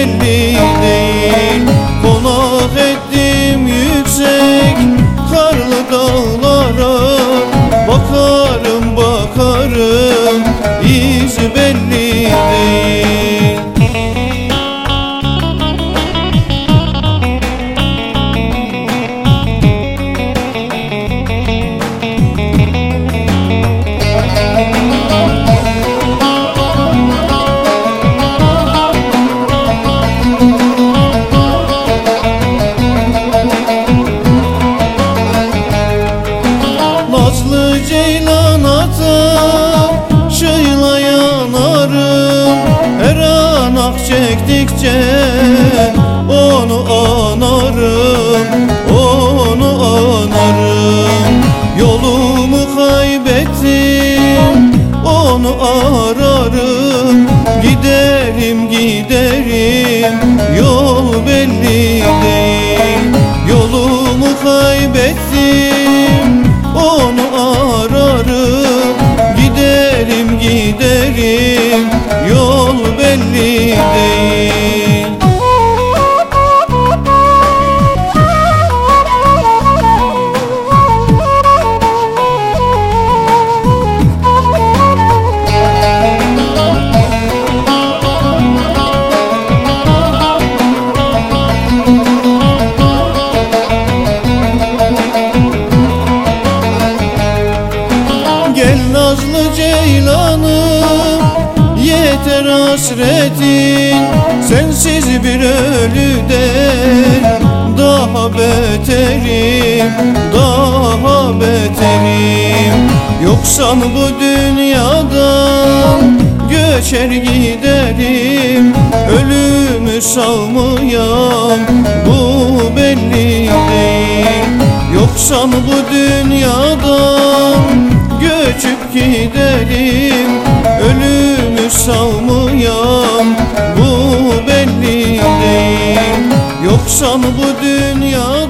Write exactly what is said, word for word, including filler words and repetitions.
belli değil. Konak ettim yüksek karlı dağlara, bakarım bakarım iz belli değil. Nazlı ceylan atar şıyla yanarım, her an ah çektikçe onu anarım, onu anarım. Yolumu kaybettim, onu ararım, giderim giderim yol belli değil. Yolumu kaybettim, onu ararım, giderim giderim yol belli değil. Gel nazlı ceylanım, yeter hasretin, sensiz bir ölüden daha beterim, daha beterim. Yoksan bu dünyadan göçer giderim, ölümü savmayan bu belli değil. Yoksan bu dünyadan göçüp giderim, ölümü savmayan bu belli değil. Yoksan bu dünya